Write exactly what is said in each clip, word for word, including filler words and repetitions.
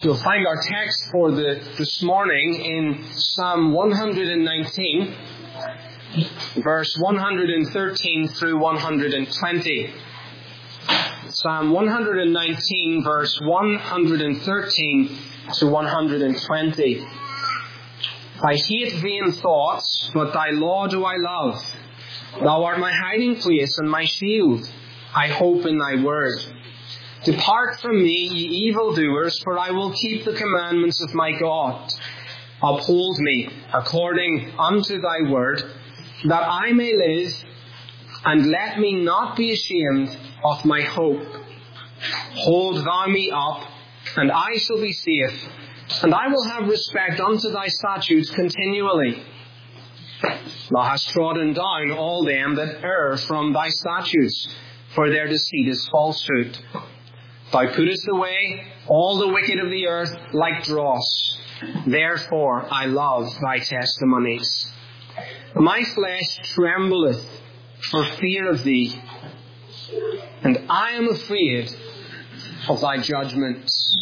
You'll find our text for the this morning in Psalm one hundred nineteen, verse one hundred thirteen through one hundred twenty. Psalm one hundred nineteen, verse one hundred thirteen to one hundred twenty. I hate vain thoughts, but thy law do I love. Thou art my hiding place and my shield. I hope in thy word. Depart from me, ye evildoers, for I will keep the commandments of my God. Uphold me according unto thy word, that I may live, and let me not be ashamed of my hope. Hold thou me up, and I shall be safe, and I will have respect unto thy statutes continually. Thou hast trodden down all them that err from thy statutes, for their deceit is falsehood. Thou puttest away all the wicked of the earth like dross. Therefore I love thy testimonies. My flesh trembleth for fear of thee, and I am afraid of thy judgments.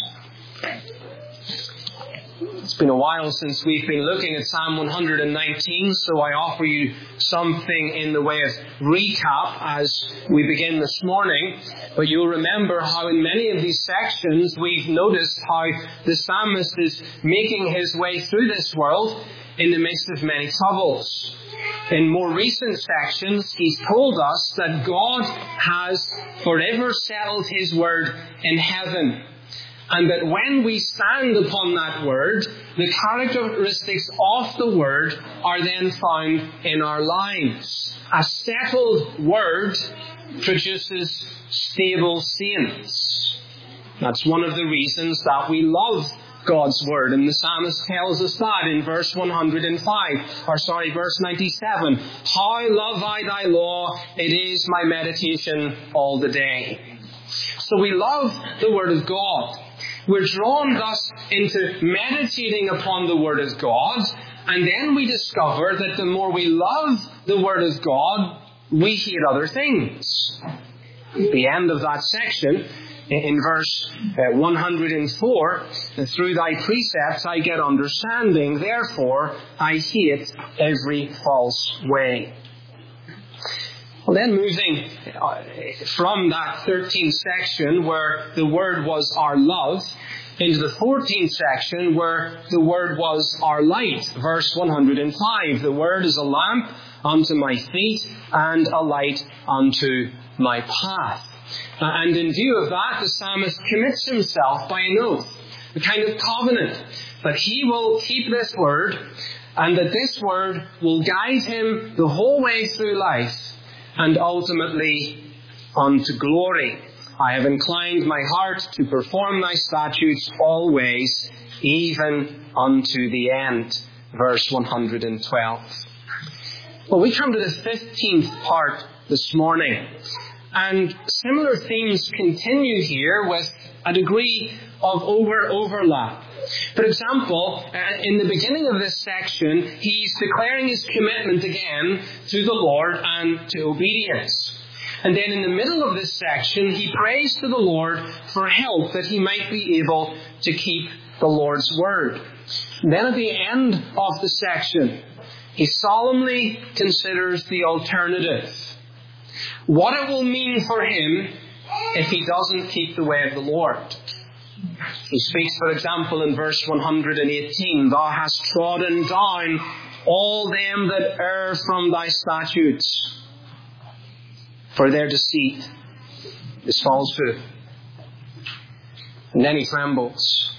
It's been a while since we've been looking at Psalm one hundred nineteen, so I offer you something in the way of recap as we begin this morning. But you'll remember how in many of these sections we've noticed how the psalmist is making his way through this world in the midst of many troubles. In more recent sections, he's told us that God has forever settled his word in heaven. And that when we stand upon that word, the characteristics of the word are then found in our lives. A settled word produces stable saints. That's one of the reasons that we love God's word. And the psalmist tells us that in verse one hundred five, or sorry, verse ninety-seven. How love I thy law, it is my meditation all the day. So we love the word of God. We're drawn thus into meditating upon the Word of God, and then we discover that the more we love the Word of God, we hate other things. At the end of that section, in verse one hundred four, through thy precepts I get understanding, therefore I hate every false way. Well, then moving from that thirteenth section where the word was our love into the fourteenth section where the word was our light. Verse one hundred five, the word is a lamp unto my feet and a light unto my path. And in view of that, the psalmist commits himself by an oath, a kind of covenant, that he will keep this word and that this word will guide him the whole way through life, and ultimately unto glory. I have inclined my heart to perform thy statutes always, even unto the end. Verse one hundred twelve. Well, we come to the fifteenth part this morning. And similar themes continue here with a degree of over overlap. For example, in the beginning of this section, he's declaring his commitment again to the Lord and to obedience. And then in the middle of this section, he prays to the Lord for help that he might be able to keep the Lord's word. And then at the end of the section, he solemnly considers the alternative. What it will mean for him if he doesn't keep the way of the Lord. He speaks, for example, in verse one hundred eighteen, Thou hast trodden down all them that err from thy statutes, for their deceit is falsehood. And then he trembles.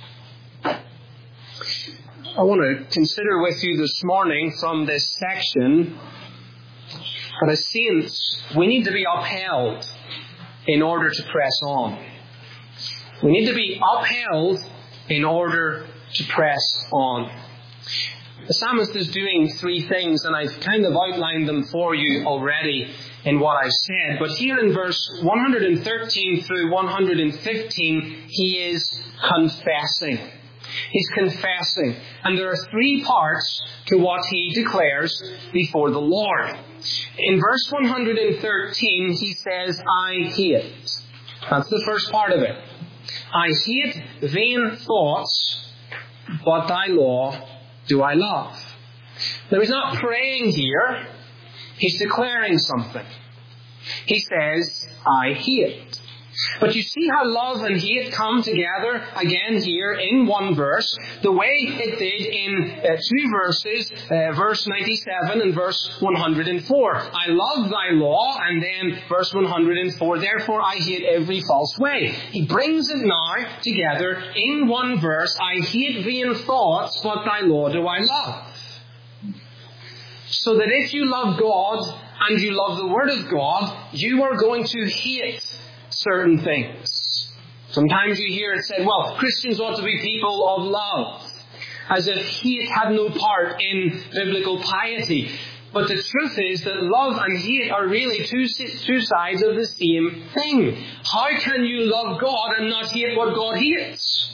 I want to consider with you this morning from this section that as saints, we need to be upheld in order to press on. We need to be upheld in order to press on. The psalmist is doing three things, and I've kind of outlined them for you already in what I've said. But here in verse one hundred thirteen through one hundred fifteen, he is confessing. He's confessing. And there are three parts to what he declares before the Lord. In verse one hundred thirteen, he says, I hate. That's the first part of it. I hate vain thoughts, but thy law do I love. Now he's not praying here. He's declaring something. He says, I hate. But you see how love and hate come together again here in one verse, the way it did in uh, two verses, uh, verse ninety-seven and verse one hundred four. I love thy law, and then verse one hundred four, therefore I hate every false way. He brings it now together in one verse. I hate vain thoughts, but thy law do I love. So that if you love God and you love the Word of God, you are going to hate certain things. Sometimes you hear it said, well, Christians ought to be people of love, as if hate had no part in biblical piety. But the truth is that love and hate are really two, two sides of the same thing. How can you love God and not hate what God hates?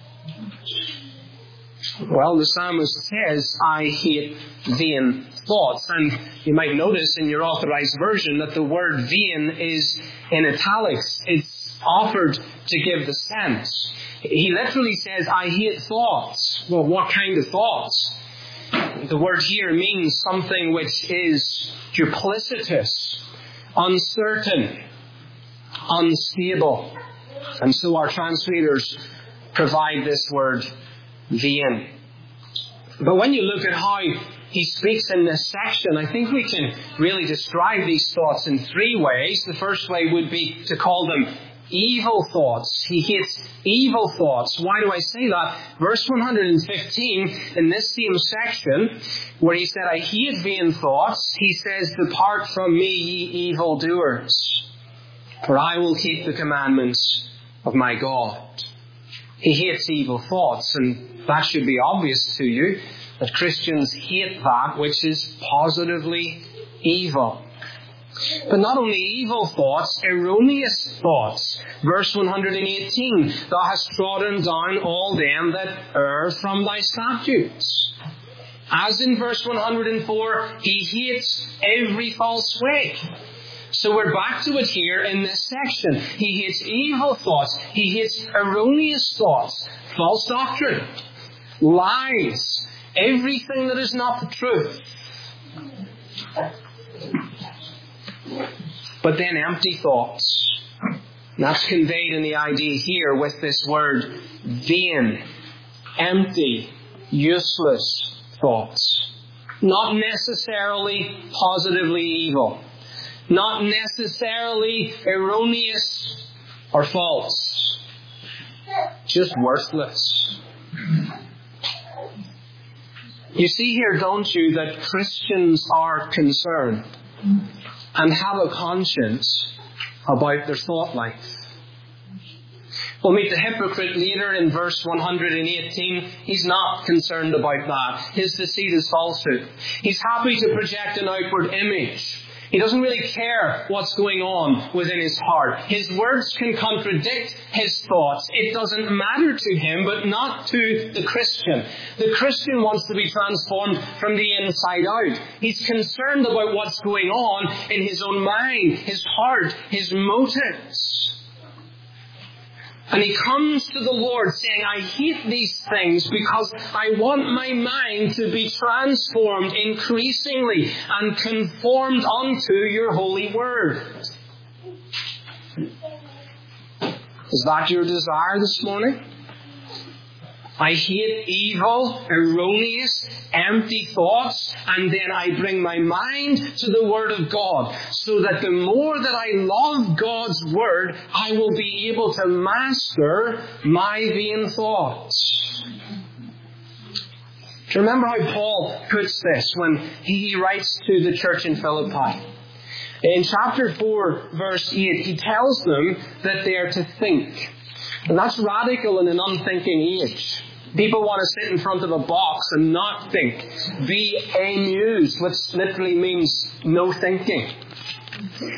Well, the psalmist says, I hate vain thoughts. And you might notice in your authorized version that the word vain is in italics. It's offered to give the sense. He literally says, I hate thoughts. Well, what kind of thoughts? The word here means something which is duplicitous, uncertain, unstable. And so our translators provide this word vain. But when you look at how he speaks in this section, I think we can really describe these thoughts in three ways. The first way would be to call them evil thoughts. He hates evil thoughts. Why do I say that? Verse one hundred fifteen, in this same section, where he said, I hate vain thoughts, he says, depart from me, ye evildoers, for I will keep the commandments of my God. He hates evil thoughts, and that should be obvious to you, that Christians hate that which is positively evil. But not only evil thoughts, erroneous thoughts. Verse one hundred eighteen, thou hast trodden down all them that err from thy statutes. As in verse one hundred four, he hates every false way. So we're back to it here in this section. He hates evil thoughts. He hates erroneous thoughts, false doctrine, lies, everything that is not the truth. But then empty thoughts. And that's conveyed in the idea here with this word vain, empty, useless thoughts. Not necessarily positively evil. Not necessarily erroneous or false. Just worthless. You see here, don't you, that Christians are concerned and have a conscience about their thought life. We'll meet the hypocrite later in verse one hundred eighteen. He's not concerned about that. His deceit is falsehood. He's happy to project an outward image. He doesn't really care what's going on within his heart. His words can contradict his thoughts. It doesn't matter to him, but not to the Christian. The Christian wants to be transformed from the inside out. He's concerned about what's going on in his own mind, his heart, his motives. And he comes to the Lord saying, I hate these things because I want my mind to be transformed increasingly and conformed unto your holy word. Is that your desire this morning? I hate evil, erroneous, empty thoughts, and then I bring my mind to the Word of God, so that the more that I love God's Word, I will be able to master my vain thoughts. Do you remember how Paul puts this when he writes to the church in Philippi? In chapter four, verse eight, he tells them that they are to think. And that's radical in an unthinking age. People want to sit in front of a box and not think. Be amused, which literally means no thinking.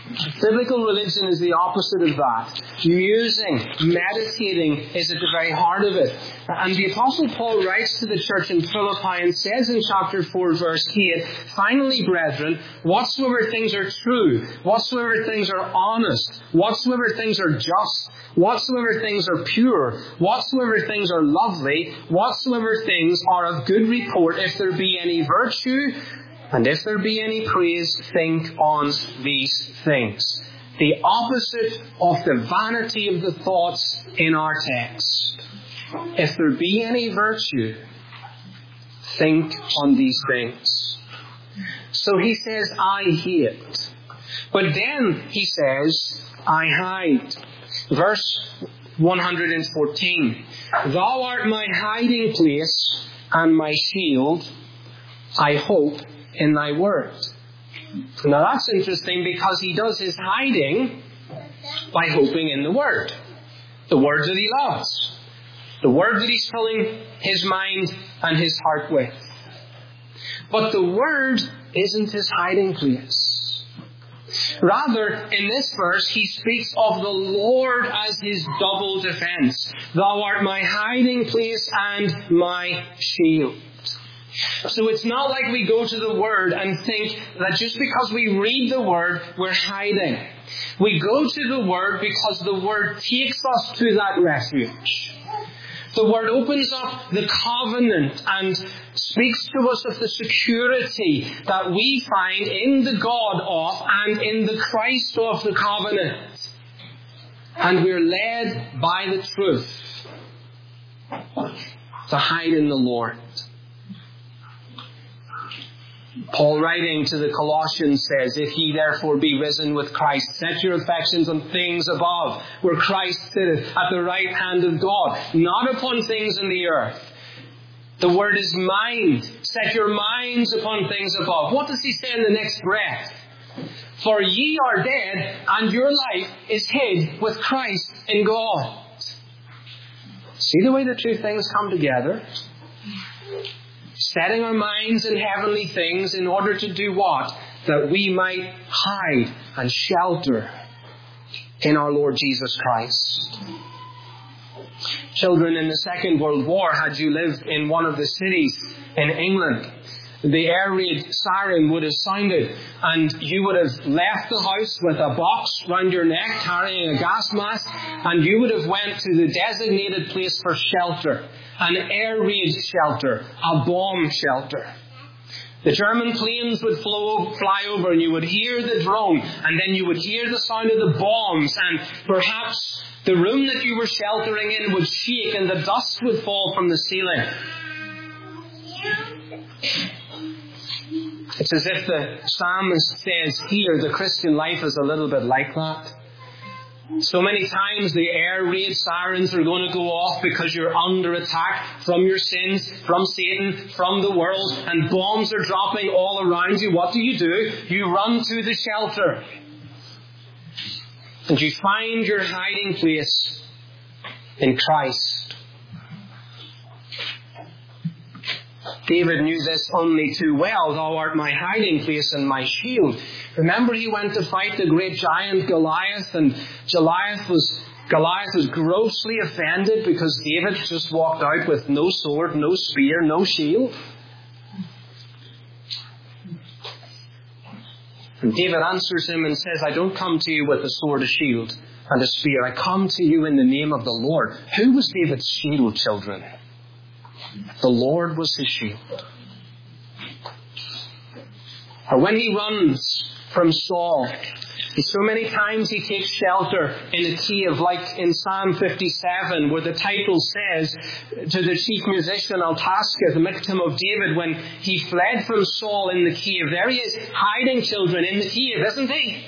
Biblical religion is the opposite of that. Musing, meditating is at the very heart of it. And the Apostle Paul writes to the church in Philippi and says in chapter four, verse eight, "Finally, brethren, whatsoever things are true, whatsoever things are honest, whatsoever things are just, whatsoever things are pure, whatsoever things are lovely, whatsoever things are of good report, if there be any virtue, and if there be any praise, think on these things." The opposite of the vanity of the thoughts in our text. If there be any virtue, think on these things. So he says, I hate. But then he says, I hide. Verse one hundred fourteen. Thou art my hiding place and my shield. I hope in thy word. Now that's interesting because he does his hiding by hoping in the word. The word that he loves. The word that he's filling his mind and his heart with. But the word isn't his hiding place. Rather, in this verse, he speaks of the Lord as his double defense. Thou art my hiding place and my shield. So it's not like we go to the Word and think that just because we read the Word, we're hiding. We go to the Word because the Word takes us to that refuge. The Word opens up the covenant and speaks to us of the security that we find in the God of and in the Christ of the covenant. And we're led by the truth to hide in the Lord. Paul, writing to the Colossians, says, "If ye therefore be risen with Christ, set your affections on things above, where Christ sitteth at the right hand of God, not upon things in the earth." The word is mind. Set your minds upon things above. What does he say in the next breath? For ye are dead, and your life is hid with Christ in God. See the way the two things come together? Setting our minds in heavenly things in order to do what? That we might hide and shelter in our Lord Jesus Christ. Children, in the Second World War, had you lived in one of the cities in England, the air raid siren would have sounded and you would have left the house with a box round your neck carrying a gas mask, and you would have went to the designated place for shelter. An air raid shelter, a bomb shelter. The German planes would flow, fly over and you would hear the drone, and then you would hear the sound of the bombs, and perhaps the room that you were sheltering in would shake and the dust would fall from the ceiling. It's as if the psalmist says here, the Christian life is a little bit like that. So many times the air raid sirens are going to go off because you're under attack from your sins, from Satan, from the world, and bombs are dropping all around you. What do you do? You run to the shelter. And you find your hiding place in Christ. David knew this only too well. Thou art my hiding place and my shield. Remember, he went to fight the great giant Goliath, and Goliath was Goliath was grossly offended because David just walked out with no sword, no spear, no shield. And David answers him and says, I don't come to you with a sword, a shield, and a spear. I come to you in the name of the Lord. Who was David's shield, children? The Lord was his shield. Or when he runs from Saul, so many times he takes shelter in a cave, like in Psalm fifty-seven, where the title says to the chief musician Altaska, the victim of David, when he fled from Saul in the cave. There he is, hiding, children, in the cave, isn't he?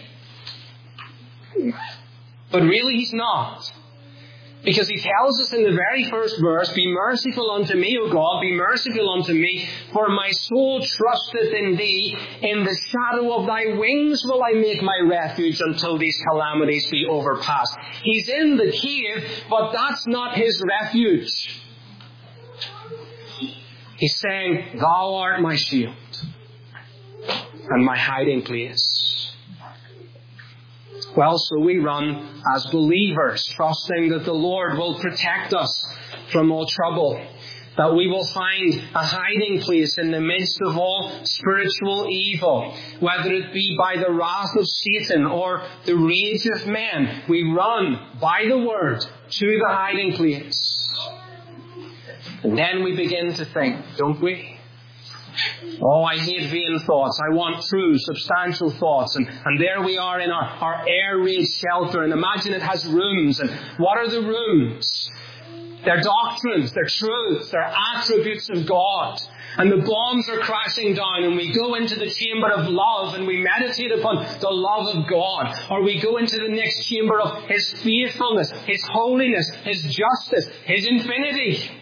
But really he's not. Because he tells us in the very first verse, be merciful unto me, O God, be merciful unto me, for my soul trusteth in thee. In the shadow of thy wings will I make my refuge until these calamities be overpassed. He's in the cave, but that's not his refuge. He's saying, thou art my shield and my hiding place. Well, so we run as believers, trusting that the Lord will protect us from all trouble, that we will find a hiding place in the midst of all spiritual evil, whether it be by the wrath of Satan or the rage of men. We run by the Word to the hiding place. And then we begin to think, don't we? Oh, I hate vain thoughts. I want true, substantial thoughts. And, and there we are in our, our air-raised shelter. And imagine it has rooms. And what are the rooms? They're doctrines, they're truths, they're attributes of God. And the bombs are crashing down, and we go into the chamber of love and we meditate upon the love of God. Or we go into the next chamber of His faithfulness, His holiness, His justice, His infinity.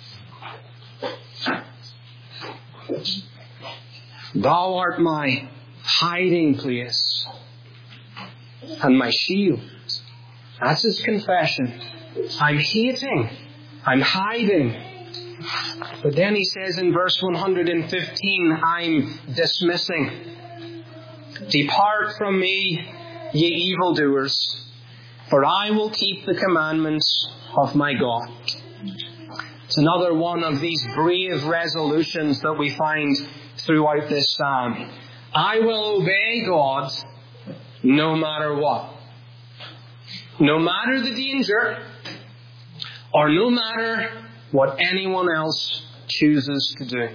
Thou art my hiding place and my shield. That's his confession. I'm hating. I'm hiding. But then he says in verse one hundred fifteen, I'm dismissing. Depart from me, ye evildoers, for I will keep the commandments of my God. It's another one of these brave resolutions that we find throughout this psalm. I will obey God no matter what. No matter the danger, or no matter what anyone else chooses to do.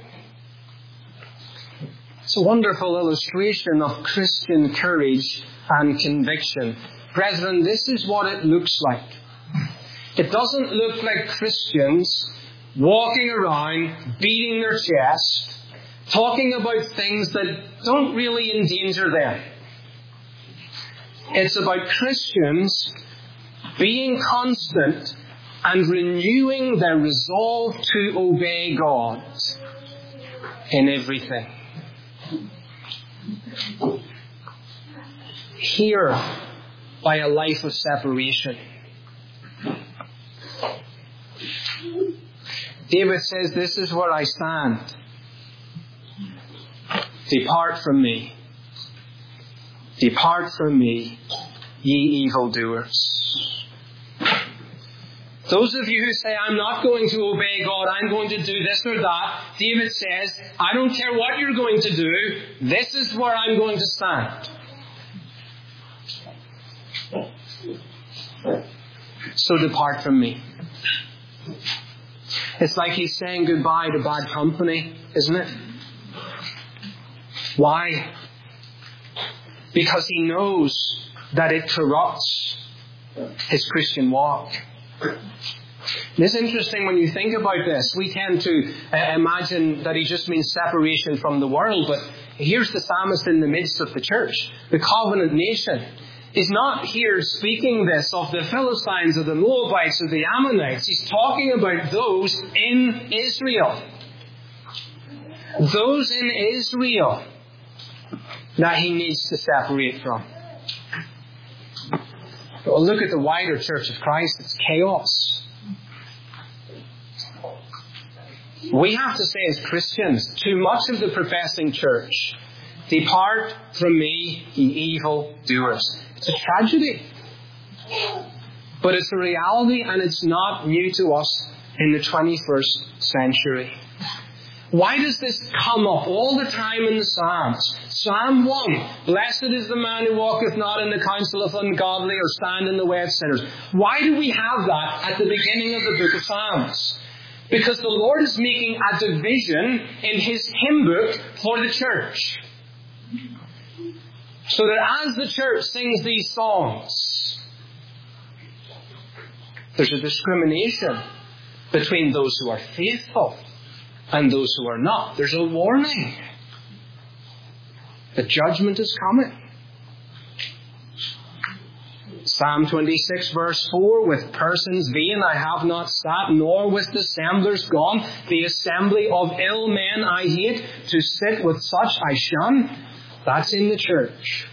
It's a wonderful illustration of Christian courage and conviction. Brethren, this is what it looks like. It doesn't look like Christians walking around, beating their chest, talking about things that don't really endanger them. It's about Christians being constant and renewing their resolve to obey God in everything. Here, by a life of separation. David says, this is where I stand. Depart from me. Depart from me, ye evildoers. Those of you who say, I'm not going to obey God, I'm going to do this or that, David says, I don't care what you're going to do, this is where I'm going to stand. So depart from me. It's like he's saying goodbye to bad company, isn't it? Why? Because he knows that it corrupts his Christian walk. And it's interesting when you think about this. We tend to uh, imagine that he just means separation from the world, but here's the psalmist in the midst of the church, the covenant nation. He's not here speaking this of the Philistines or the Moabites or the Ammonites. He's talking about those in Israel. Those in Israel that he needs to separate from. Well, look at the wider church of Christ. It's chaos. We have to say as Christians, too much of the professing church, depart from me, ye evil doers. It's a tragedy. But it's a reality, and it's not new to us in the twenty-first century. Why does this come up all the time in the Psalms? Psalm one, blessed is the man who walketh not in the counsel of ungodly or stand in the way of sinners. Why do we have that at the beginning of the book of Psalms? Because the Lord is making a division in His hymn book for the church. So that as the church sings these songs, there's a discrimination between those who are faithful and those who are not. There's a warning. The judgment is coming. Psalm twenty-six verse four, with persons vain I have not sat, nor with dissemblers gone. The assembly of ill men I hate, to sit with such I shun. That's in the church.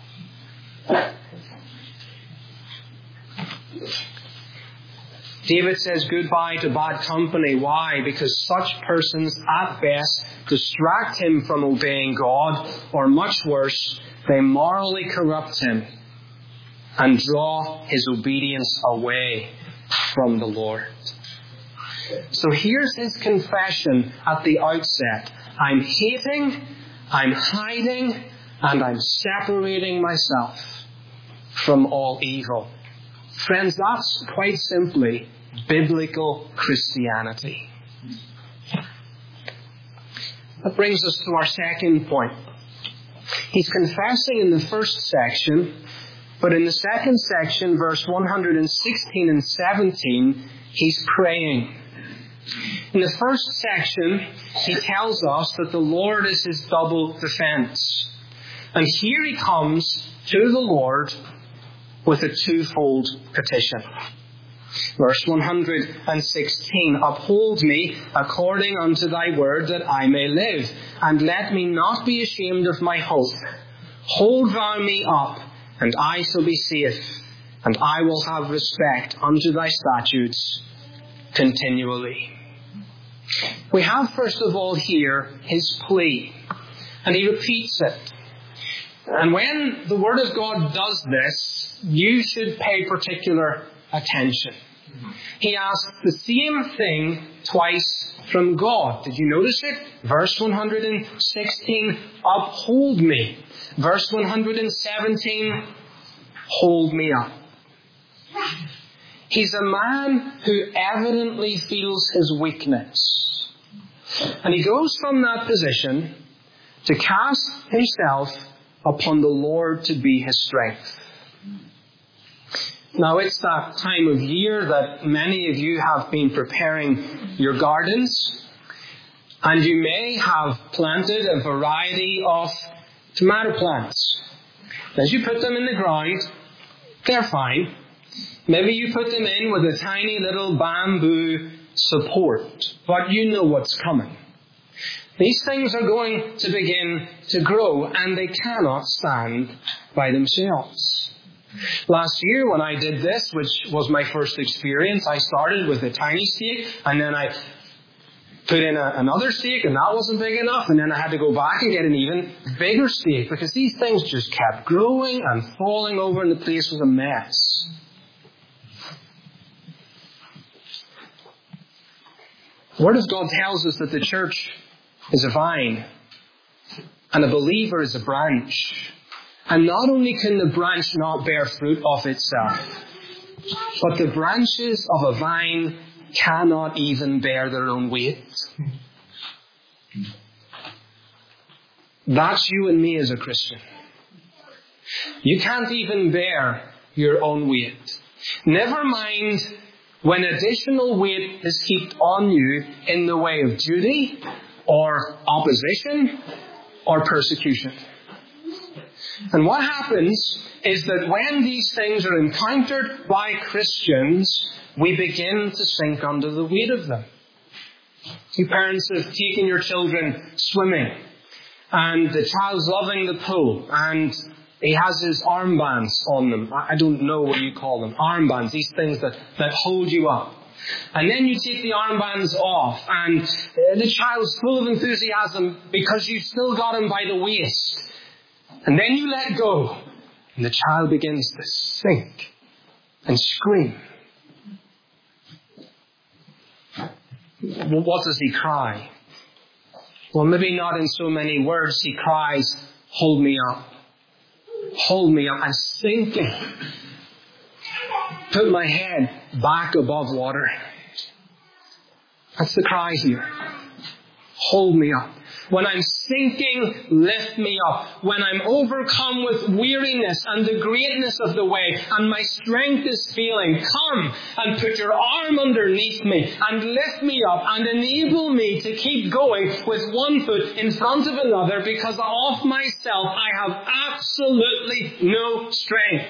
David says goodbye to bad company. Why? Because such persons at best distract him from obeying God, or much worse, they morally corrupt him. and draw his obedience away from the Lord. So here's his confession at the outset. I'm hating, I'm hiding, and I'm separating myself from all evil. Friends, that's quite simply biblical Christianity. That brings us to our second point. He's confessing in the first section, but in the second section, verse one hundred sixteen and seventeen, he's praying. In the first section, he tells us that the Lord is his double defense. And here he comes to the Lord with a twofold petition. Verse one hundred sixteen, uphold me according unto thy word, that I may live, and let me not be ashamed of my hope. Hold thou me up, and I shall be safe, and I will have respect unto thy statutes continually. We have first of all here his plea, and he repeats it. And when the Word of God does this, you should pay particular attention. He asks the same thing twice from God. Did you notice it? Verse one hundred sixteen, uphold me. Verse one hundred seventeen, hold me up. He's a man who evidently feels his weakness. And he goes from that position to cast himself upon the Lord to be his strength. Now it's that time of year that many of you have been preparing your gardens, and you may have planted a variety of tomato plants. As you put them in the ground, they're fine. Maybe you put them in with a tiny little bamboo support, but you know what's coming. These things are going to begin to grow, and they cannot stand by themselves. Last year when I did this, which was my first experience, I started with a tiny stake, and then I put in a, another stake, and that wasn't big enough, and then I had to go back and get an even bigger stake, because these things just kept growing and falling over, and the place was a mess. The Word of God tells us that the church is a vine, and a believer is a branch. And not only can the branch not bear fruit of itself, but the branches of a vine cannot even bear their own weight. That's you and me as a Christian. You can't even bear your own weight. Never mind when additional weight is heaped on you in the way of duty, or opposition, or persecution. And what happens is that when these things are encountered by Christians, we begin to sink under the weight of them. You parents have taken your children swimming, and the child's loving the pool, and he has his armbands on them. I don't know what you call them. Armbands, these things that, that hold you up. And then you take the armbands off, and the child's full of enthusiasm because you've still got him by the waist. And then you let go, and the child begins to sink and scream. Well, what does he cry? Well, maybe not in so many words. He cries, hold me up. Hold me up. I'm sinking. Put my head back above water. That's the cry here. Hold me up. When I'm sinking, lift me up. When I'm overcome with weariness and the greatness of the way, and my strength is failing, come and put your arm underneath me and lift me up and enable me to keep going with one foot in front of another, because of myself I have absolutely no strength.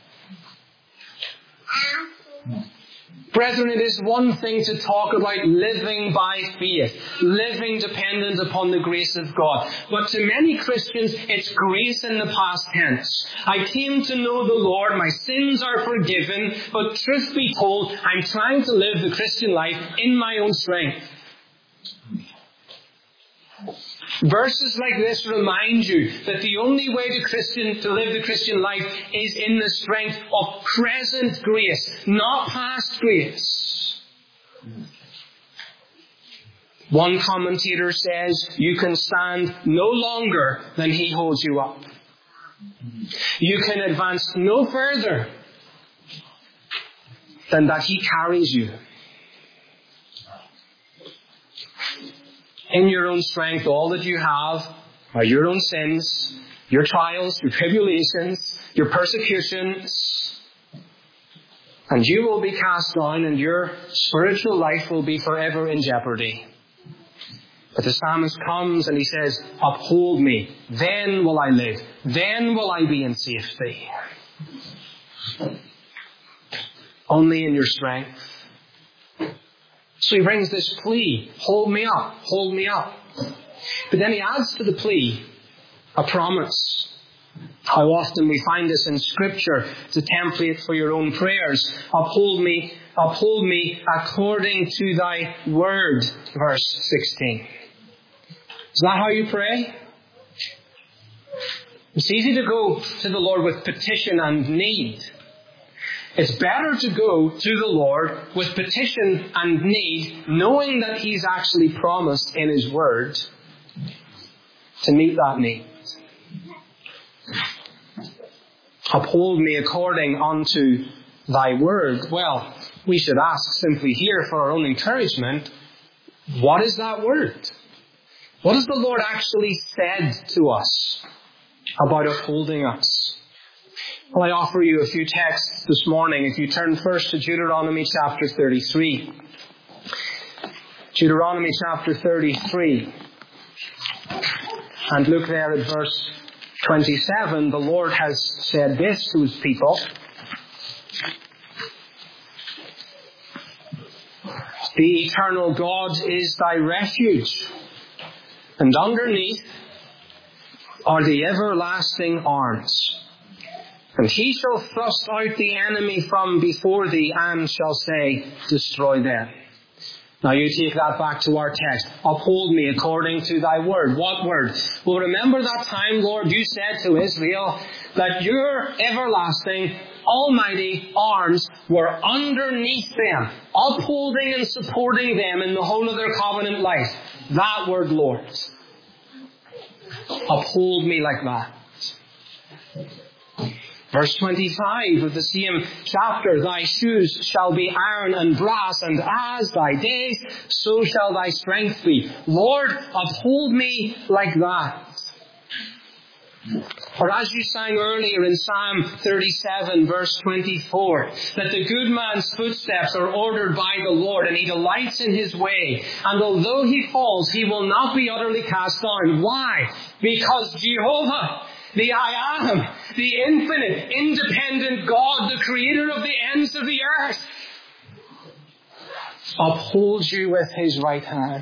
Brethren, it is one thing to talk about living by faith, living dependent upon the grace of God. But to many Christians, it's grace in the past tense. I came to know the Lord, my sins are forgiven, but truth be told, I'm trying to live the Christian life in my own strength. Verses like this remind you that the only way to Christian to live the Christian life is in the strength of present grace, not past grace. One commentator says, you can stand no longer than He holds you up. You can advance no further than that He carries you. In your own strength, all that you have are your own sins, your trials, your tribulations, your persecutions. And you will be cast down and your spiritual life will be forever in jeopardy. But the psalmist comes and he says, uphold me, then will I live, then will I be in safety. Only in your strength. So he brings this plea, hold me up, hold me up. But then he adds to the plea a promise. How often we find this in Scripture. It's a template for your own prayers. Uphold me, uphold me according to thy word, verse sixteen. Is that how you pray? It's easy to go to the Lord with petition and need. It's better to go to the Lord with petition and need, knowing that He's actually promised in His word to meet that need. Uphold me according unto thy word. Well, we should ask simply here for our own encouragement, what is that word? What has the Lord actually said to us about upholding us? Well, I offer you a few texts this morning. If you turn first to Deuteronomy chapter thirty-three. Deuteronomy chapter thirty-three. And look there at verse twenty-seven. The Lord has said this to His people. The eternal God is thy refuge, and underneath are the everlasting arms. And He shall thrust out the enemy from before thee, and shall say, destroy them. Now you take that back to our text. Uphold me according to thy word. What word? Well, remember that time, Lord, you said to Israel that your everlasting, almighty arms were underneath them, upholding and supporting them in the whole of their covenant life. That word, Lord. Uphold me like that. Verse twenty-five of the same chapter, thy shoes shall be iron and brass, and as thy days, so shall thy strength be. Lord, uphold me like that. Or as you sang earlier in Psalm thirty-seven, verse twenty-four, that the good man's footsteps are ordered by the Lord, and he delights in his way. And although he falls, he will not be utterly cast down. Why? Because Jehovah, the I Am, the infinite, independent God, the creator of the ends of the earth, upholds you with His right hand.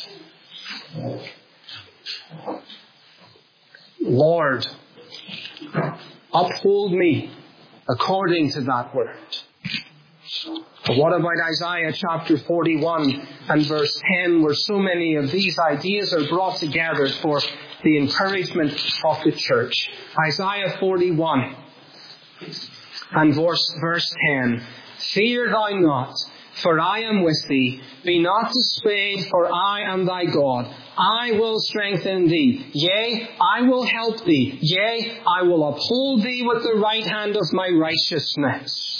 Lord, uphold me according to that word. But what about Isaiah chapter forty-one and verse ten, where so many of these ideas are brought together for the encouragement of the church? Isaiah forty-one and verse, verse ten. Fear thou not, for I am with thee. Be not dismayed, for I am thy God. I will strengthen thee. Yea, I will help thee. Yea, I will uphold thee with the right hand of my righteousness.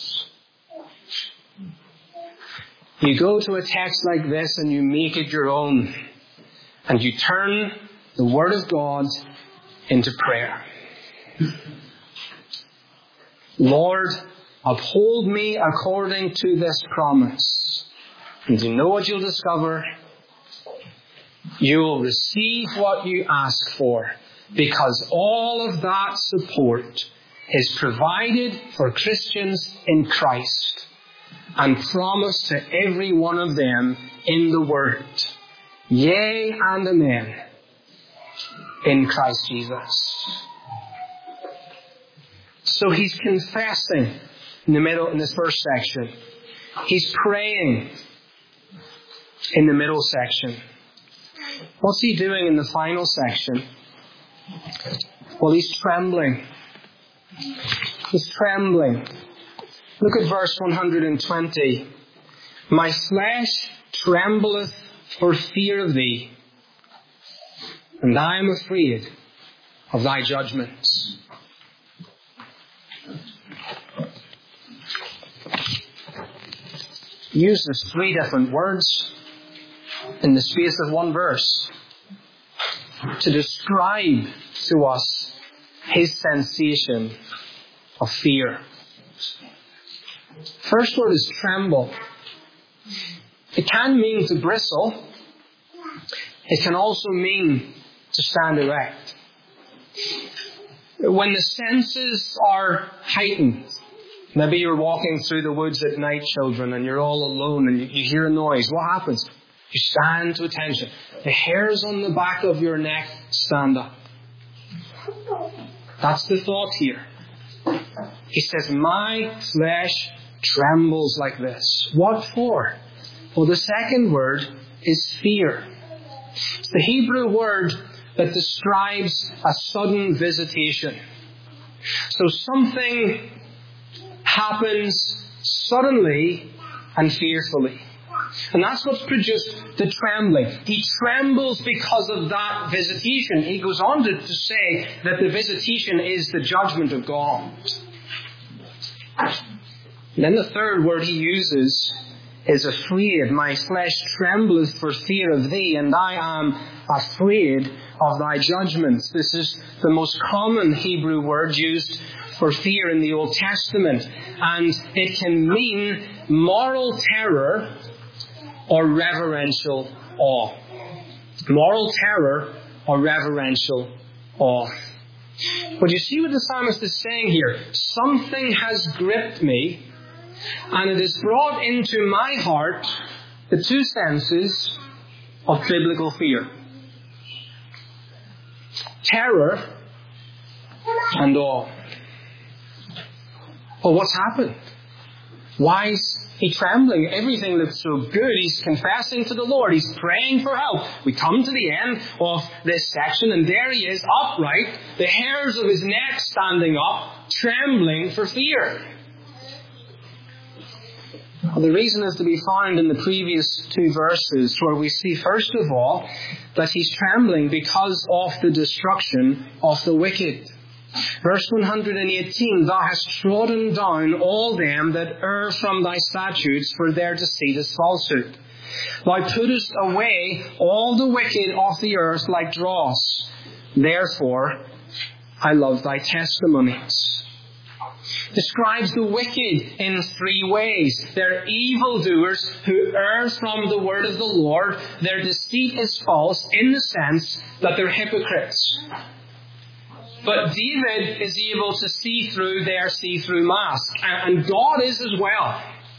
You go to a text like this and you make it your own. And you turn the Word of God into prayer. Lord, uphold me according to this promise. And you know what you'll discover? You will receive what you ask for, because all of that support is provided for Christians in Christ and promised to every one of them in the Word. Yea and amen in Christ Jesus. So he's confessing in the middle, in this first section. He's praying in the middle section. What's he doing in the final section? Well, he's trembling. He's trembling. Look at verse one hundred twenty. My flesh trembleth for fear of thee, and I am afraid of thy judgments. He uses three different words in the space of one verse to describe to us his sensation of fear. First word is tremble. It can mean to bristle. It can also mean to stand erect. When the senses are heightened, maybe you're walking through the woods at night, children, and you're all alone and you, you hear a noise. What happens? You stand to attention. The hairs on the back of your neck stand up. That's the thought here. He says, my flesh trembles like this. What for? Well, the second word is fear. It's the Hebrew word that describes a sudden visitation. So something happens suddenly and fearfully. And that's what's produced the trembling. He trembles because of that visitation. He goes on to, to say that the visitation is the judgment of God. And then the third word he uses is afraid. My flesh trembleth for fear of thee, and I am afraid of thy judgments. This is the most common Hebrew word used for fear in the Old Testament. And it can mean moral terror or reverential awe. Moral terror or reverential awe. But you see what the psalmist is saying here? Something has gripped me, and it has brought into my heart the two senses of biblical fear. Terror and awe. Well, what's happened? Why is he trembling? Everything looks so good. He's confessing to the Lord. He's praying for help. We come to the end of this section, and there he is, upright, the hairs of his neck standing up, trembling for fear. Well, the reason is to be found in the previous two verses, where we see, first of all, that he's trembling because of the destruction of the wicked. Verse one hundred eighteen, thou hast trodden down all them that err from thy statutes, for their deceit is falsehood. Thou puttest away all the wicked of the earth like dross. Therefore, I love thy testimonies. Describes the wicked in three ways. They're evildoers who err from the word of the Lord. Their deceit is false in the sense that they're hypocrites. But David is able to see through their see-through mask. And God is as well.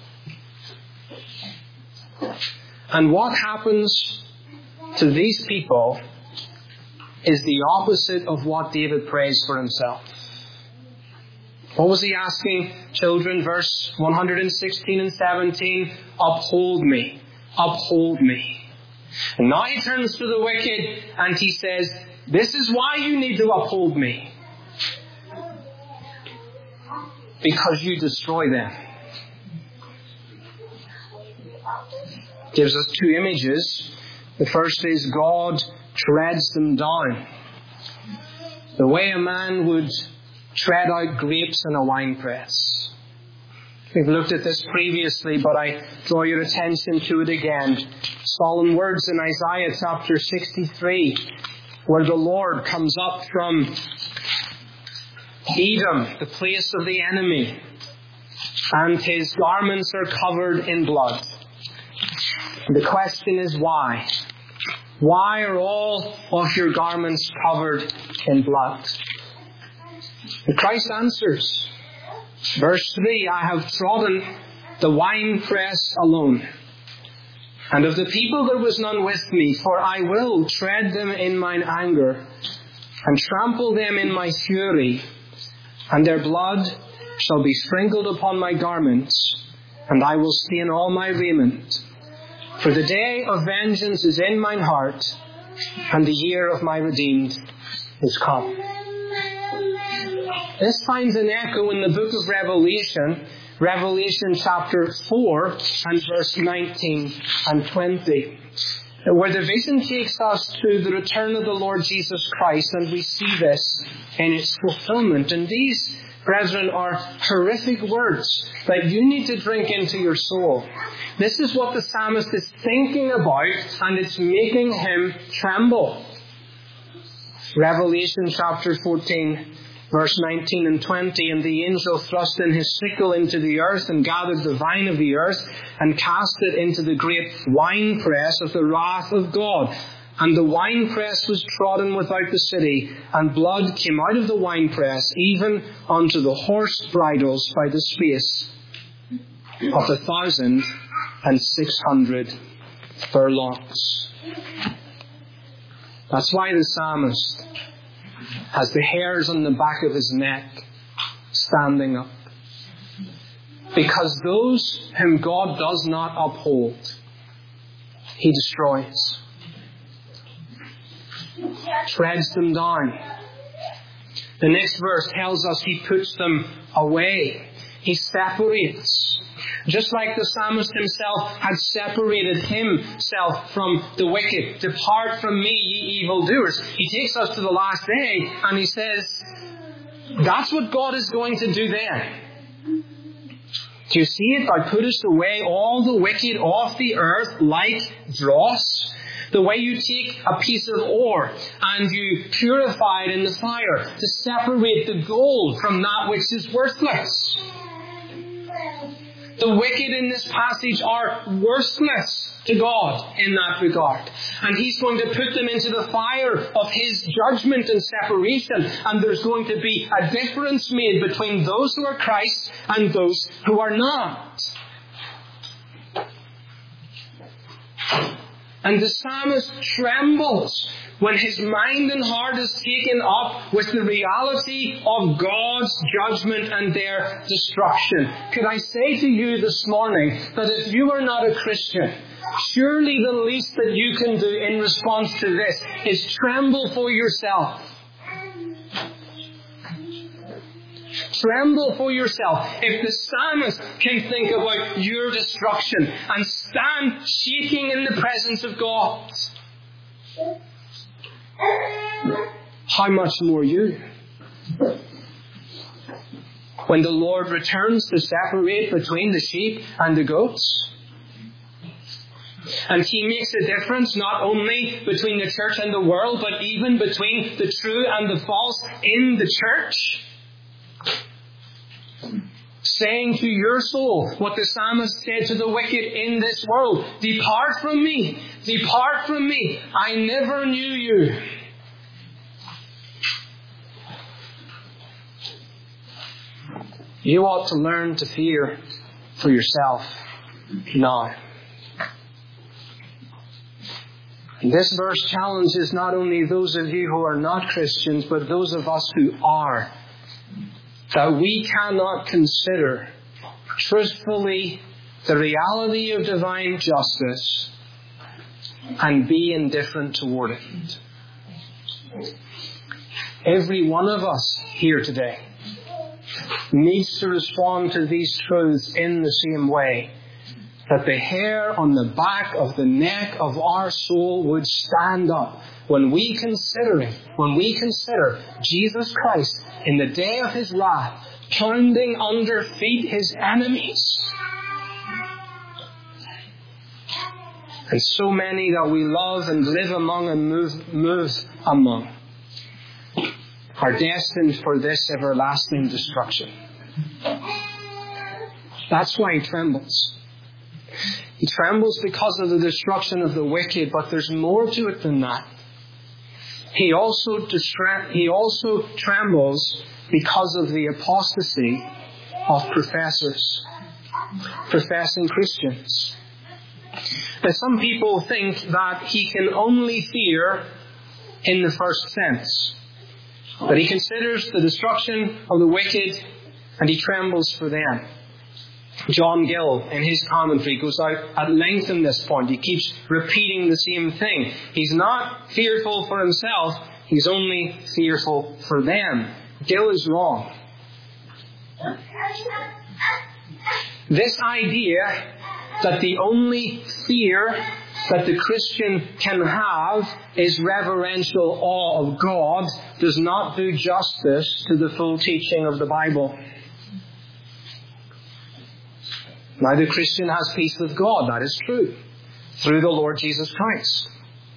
And what happens to these people is the opposite of what David prays for himself. What was he asking, children? Verse one hundred sixteen and seventeen, uphold me, uphold me. And now he turns to the wicked and he says, this is why you need to uphold me. Because you destroy them. Gives us two images. The first is God treads them down. The way a man would tread out grapes in a winepress. We've looked at this previously, but I draw your attention to it again. Solemn words in Isaiah chapter sixty-three, where the Lord comes up from Edom, the place of the enemy, and his garments are covered in blood. The question is why? Why are all of your garments covered in blood? And Christ answers. Verse three, I have trodden the winepress alone, and of the people there was none with me, for I will tread them in mine anger, and trample them in my fury, and their blood shall be sprinkled upon my garments, and I will stain all my raiment. For the day of vengeance is in mine heart, and the year of my redeemed is come. This finds an echo in the book of Revelation, Revelation chapter four and verse nineteen and twenty, where the vision takes us to the return of the Lord Jesus Christ, and we see this in its fulfillment. And these, brethren, are horrific words that you need to drink into your soul. This is what the psalmist is thinking about, and it's making him tremble. Revelation chapter fourteen, verse nineteen and twenty, and the angel thrust in his sickle into the earth and gathered the vine of the earth and cast it into the great winepress of the wrath of God. And the winepress was trodden without the city, and blood came out of the winepress, even unto the horse bridles by the space of a thousand and six hundred furlongs. That's why the psalmist has the hairs on the back of his neck standing up. Because those whom God does not uphold, He destroys. Treads them down. The next verse tells us He puts them away. He separates. Just like the psalmist himself had separated himself from the wicked. Depart from me, ye evildoers. He takes us to the last day and he says, that's what God is going to do then. Do you see it? I puttest away all the wicked off the earth like dross. The way you take a piece of ore and you purify it in the fire to separate the gold from that which is worthless. The wicked in this passage are worthless to God in that regard. And He's going to put them into the fire of His judgment and separation. And there's going to be a difference made between those who are Christ and those who are not. And the psalmist trembles when his mind and heart is taken up with the reality of God's judgment and their destruction. Could I say to you this morning that if you are not a Christian, surely the least that you can do in response to this is tremble for yourself. Tremble for yourself. If the psalmist can think about your destruction and stand shaking in the presence of God, how much more you? When the Lord returns to separate between the sheep and the goats, and He makes a difference not only between the church and the world, but even between the true and the false in the church, saying to your soul what the psalmist said to the wicked in this world, depart from me, depart from me, I never knew you. You ought to learn to fear for yourself now. And this verse challenges not only those of you who are not Christians, but those of us who are, that we cannot consider truthfully the reality of divine justice and be indifferent toward it. Every one of us here today needs to respond to these truths in the same way, that the hair on the back of the neck of our soul would stand up when we consider it, when we consider Jesus Christ in the day of His wrath, pounding under feet His enemies. And so many that we love and live among and move, move among are destined for this everlasting destruction. That's why He trembles. He trembles because of the destruction of the wicked, but there's more to it than that. He also distra- he also trembles because of the apostasy of professors, professing Christians. Now, some people think that He can only fear in the first sense, that He considers the destruction of the wicked and He trembles for them. John Gill, in his commentary, goes out at length on this point. He keeps repeating the same thing. He's not fearful for himself, he's only fearful for them. Gill is wrong. This idea that the only fear that the Christian can have is reverential awe of God does not do justice to the full teaching of the Bible. Now, the Christian has peace with God, that is true, through the Lord Jesus Christ.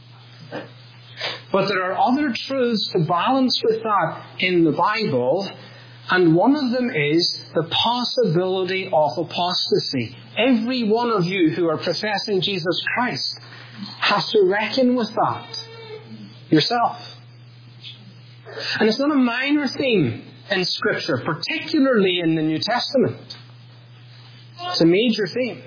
But there are other truths to balance with that in the Bible, and one of them is the possibility of apostasy. Every one of you who are professing Jesus Christ has to reckon with that yourself. And it's not a minor theme in Scripture, particularly in the New Testament. It's a major theme.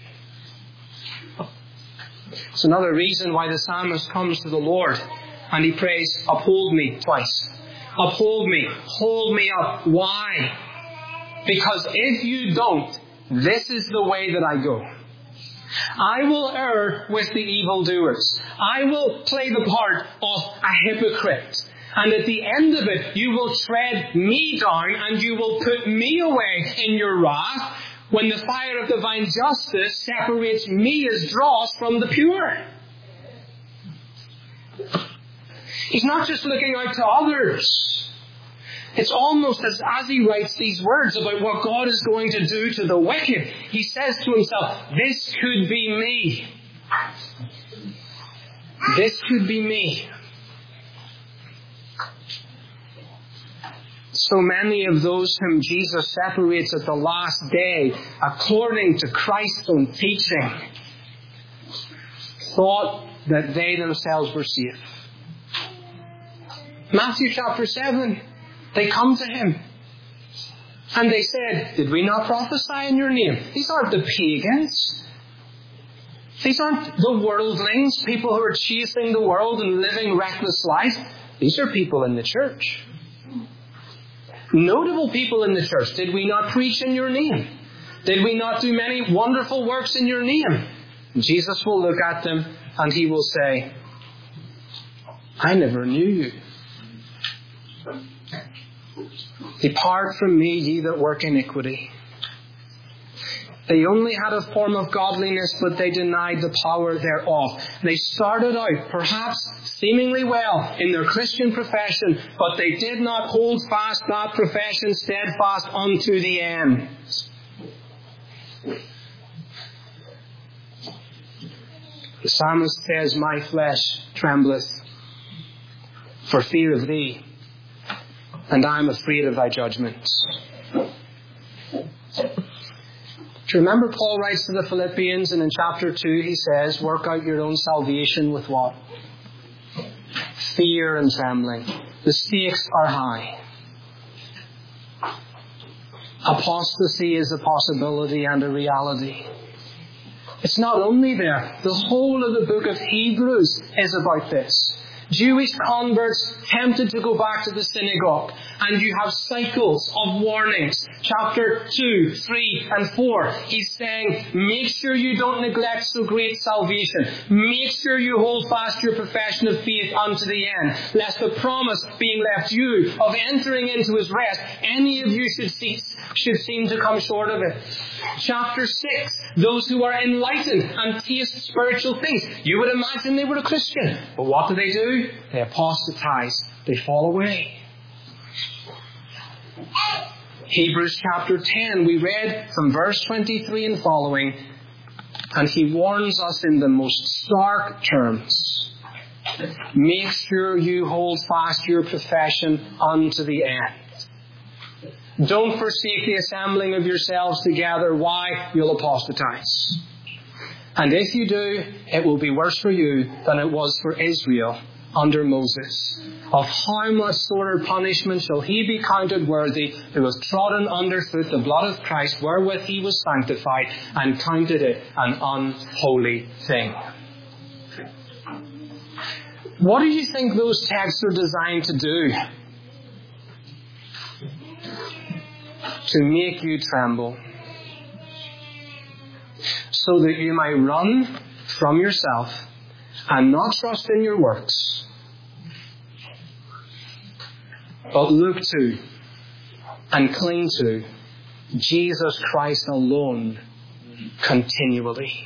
It's another reason why the psalmist comes to the Lord and he prays, "Uphold me," twice. Uphold me, hold me up. Why? Because if you don't, this is the way that I go. I will err with the evildoers. I will play the part of a hypocrite. And at the end of it, you will tread me down and you will put me away in your wrath when the fire of divine justice separates me as dross from the pure. He's not just looking out to others. It's almost as, as he writes these words about what God is going to do to the wicked, he says to himself, this could be me. This could be me. So many of those whom Jesus separates at the last day, according to Christ's own teaching, thought that they themselves were safe. Matthew chapter seven, they come to him and they said, did we not prophesy in your name? These aren't the pagans. These aren't the worldlings, people who are chasing the world and living reckless life. These are people in the church. Notable people in the church. Did we not preach in your name? Did we not do many wonderful works in your name? And Jesus will look at them and he will say, I never knew you. Depart from me, ye that work iniquity. They only had a form of godliness, but they denied the power thereof. They started out, perhaps seemingly well, in their Christian profession, but they did not hold fast that profession steadfast unto the end. The psalmist says, my flesh trembleth for fear of thee, and I am afraid of thy judgments. Do you remember Paul writes to the Philippians, and in chapter two he says, work out your own salvation with what? Fear and trembling. The stakes are high. Apostasy is a possibility and a reality. It's not only there. The whole of the book of Hebrews is about this. Jewish converts tempted to go back to the synagogue. And you have cycles of warnings. Chapter two, three and four. He's saying, make sure you don't neglect so great salvation. Make sure you hold fast your profession of faith unto the end. Lest the promise being left you of entering into his rest, any of you should, see, should seem to come short of it. Chapter six. Those who are enlightened and taste spiritual things. You would imagine they were a Christian. But what do they do? They apostatize. They fall away. Hebrews chapter ten, we read from verse twenty-three and following, and he warns us in the most stark terms. Make sure you hold fast your profession unto the end. Don't forsake the assembling of yourselves together. Why? You'll apostatize. And if you do, it will be worse for you than it was for Israel under Moses. Of how much sorter punishment shall he be counted worthy who hath trodden underfoot the blood of Christ, wherewith he was sanctified, and counted it an unholy thing. What do you think those texts are designed to do? To make you tremble. so that you might run from yourself and not trust in your works, but look to and cling to Jesus Christ alone continually.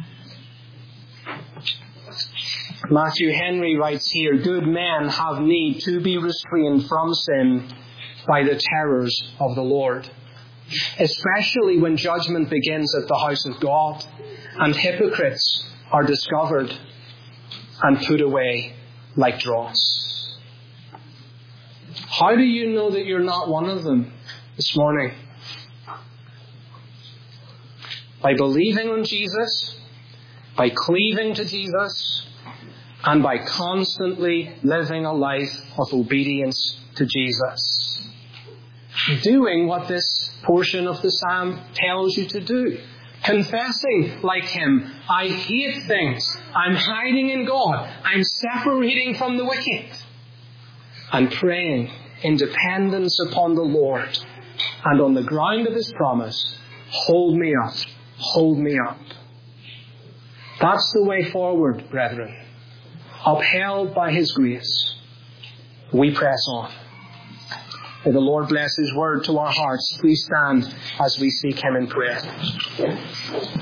Matthew Henry writes here, good men have need to be restrained from sin by the terrors of the Lord, especially when judgment begins at the house of God and hypocrites are discovered and put away like dross. How do you know that you're not one of them this morning? By believing on Jesus, by cleaving to Jesus, and by constantly living a life of obedience to Jesus. Doing what this portion of the psalm tells you to do. Confessing like him, I hate things. I'm hiding in God. I'm separating from the wicked. And praying in dependence upon the Lord. And on the ground of his promise, hold me up. Hold me up. That's the way forward, brethren. Upheld by his grace, we press on. May the Lord bless his word to our hearts. Please stand as we seek him in prayer.